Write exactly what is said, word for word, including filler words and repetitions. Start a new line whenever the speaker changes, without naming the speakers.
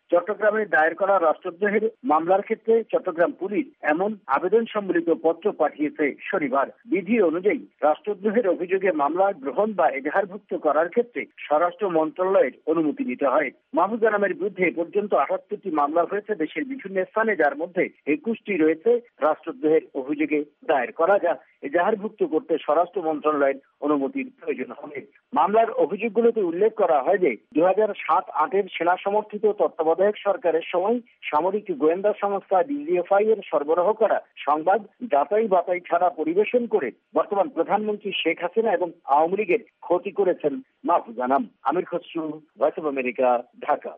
চট্টগ্রামে দায়ের করা রাষ্ট্রদ্রোহের মামলার ক্ষেত্রে চট্টগ্রাম পুলিশ এমন আবেদন সম্বলিত পত্র পাঠিয়েছে শনিবার। বিধি অনুযায়ী রাষ্ট্রদ্রোহের অভিযোগে মামলা গ্রহণ বা এজাহারভুক্ত করার ক্ষেত্রে স্বরাষ্ট্র মন্ত্রণালয়ের অনুমতি নিতে হয়। মাহফুজা নামের বিরুদ্ধে এ পর্যন্ত আটাত্তরটি মামলা হয়েছে দেশের বিভিন্ন স্থানে, যার মধ্যে একুশটি রয়েছে রাষ্ট্রদ্রোহের অভিযোগে দায়ের করা, যা এজাহারভুক্ত করতে স্বরাষ্ট্র মন্ত্রণালয়ের অনুমতির প্রয়োজন হবে। মামলার অভিযোগগুলোতে উল্লেখ করা হয় যে দু হাজার সাত আটের সেনা সমর্থিত তত্ত্বাবধায়ক সরকারের সময় সামরিক গোয়েন্দা সংস্থা ডিজিএফআই এর সরবরাহ করা সংবাদ যাচাই বাছাই ছাড়া পরিবেশন করে বর্তমান প্রধানমন্ত্রী শেখ হাসিনা এবং আওয়ামী লীগের ক্ষতি করেছেন মাহফুজা নাম। Amir Khasru, Voice of America, Dhaka.